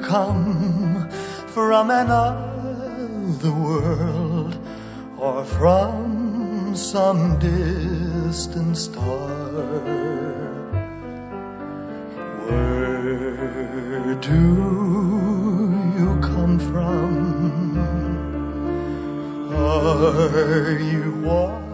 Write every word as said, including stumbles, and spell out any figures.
come from another world, or from some distant star? Where do you come from? Are you warm